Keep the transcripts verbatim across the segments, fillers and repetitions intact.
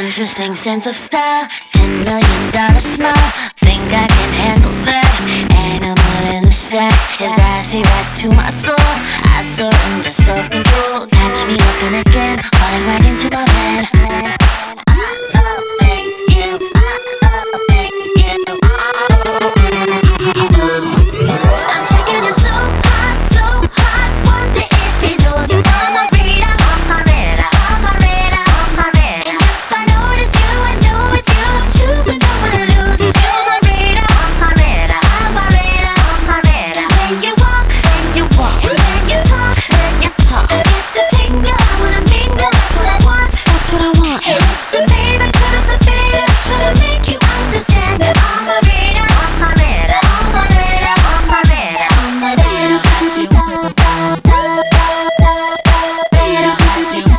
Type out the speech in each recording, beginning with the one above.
interesting sense of style, ten million dollar smile. Think I can handle that. Animal in the sack, his assy right to my soul. I surrender self-control. Catch me looking again, falling right into my bed. I'm checking it so hot, so hot. Wonder if you know you on my radar, on my radar, on my radar, on my radar. And if I notice you, I know it's you. I'm choosing, don't wanna lose you. You're my radar, on my radar, on my radar, on my radar. When you walk, when you walk, and when you talk, when you talk, I get the tingle, I wanna mingle. That's what I want, that's what I want. Hey, listen, baby, turn up the beta, try to make you understand that I'm a radar, on my radar, on my radar, on my radar, on my radar. Got you, radar, got you.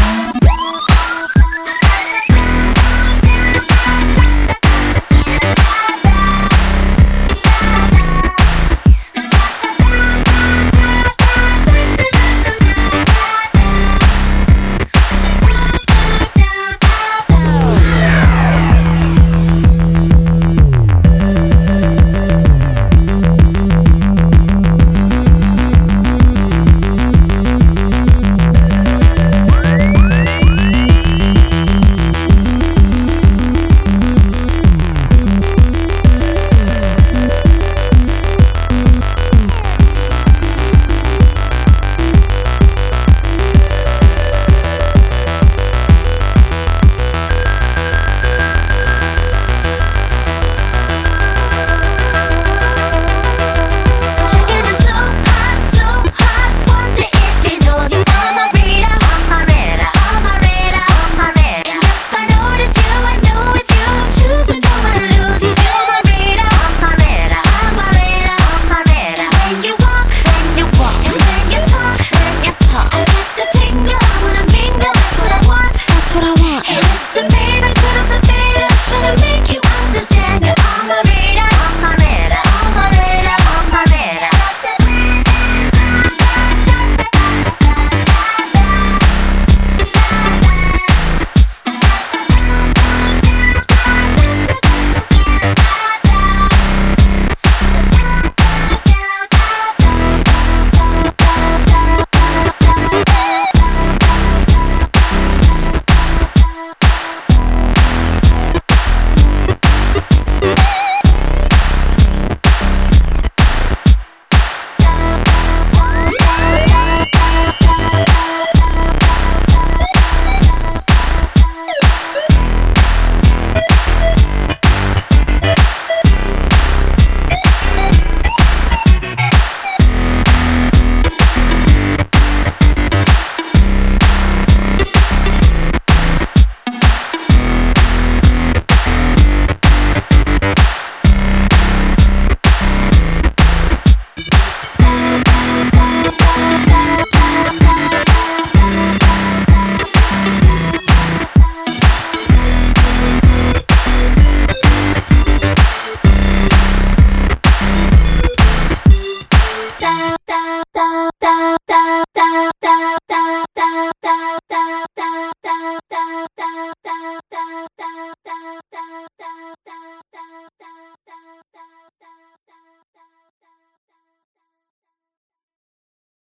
Checking it so hot, so hot. Wonder if you know you on my radar, on my radar, on my radar, on my radar. And if I notice you, I know it's you. I'm choosing, don't wanna lose you. You're my radar, on my radar, on my radar, on my radar. When you walk, when you walk, and when you talk, when you talk, I get the tingle, I wanna mingle. That's what I want, that's what I want. Hey, listen, baby.